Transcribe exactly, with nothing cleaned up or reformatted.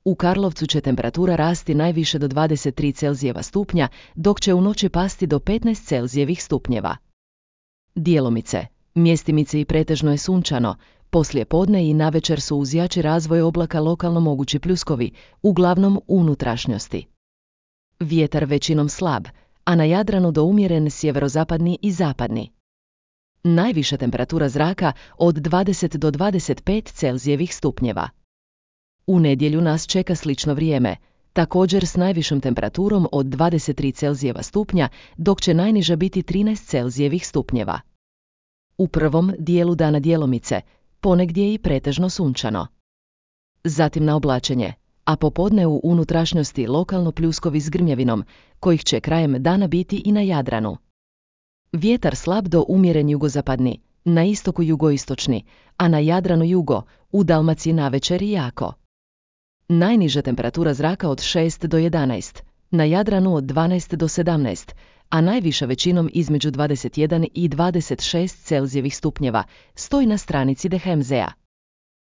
U Karlovcu će temperatura rasti najviše do dvadeset tri Celzijeva stupnja, dok će u noći pasti do petnaest Celzijevih stupnjeva. Djelomice, mjestimice i pretežno je sunčano, poslije podne i navečer su uz jači razvoj oblaka lokalno mogući pljuskovi, uglavnom u unutrašnjosti. Vjetar većinom slab, a na Jadranu do umjeren sjeverozapadni i zapadni. Najviša temperatura zraka od dvadeset do dvadeset pet Celzijevih stupnjeva. U nedjelju nas čeka slično vrijeme, također s najvišom temperaturom od dvadeset tri Celzijeva stupnja, dok će najniža biti trinaest Celzijevih stupnjeva. U prvom dijelu dana djelomice, ponegdje i pretežno sunčano. Zatim na oblačenje, a popodne u unutrašnjosti lokalno pljuskovi s grmljavinom, kojih će krajem dana biti i na Jadranu. Vjetar slab do umjeren jugozapadni, na istoku jugoistočni, a na Jadranu jugo, u Dalmaciji navečer i jako. Najniža temperatura zraka od šest do jedanaest, na Jadranu od dvanaest do sedamnaest, a najviša većinom između dvadeset jedan i dvadeset šest Celzijevih stupnjeva, stoji na stranici de Hemzea.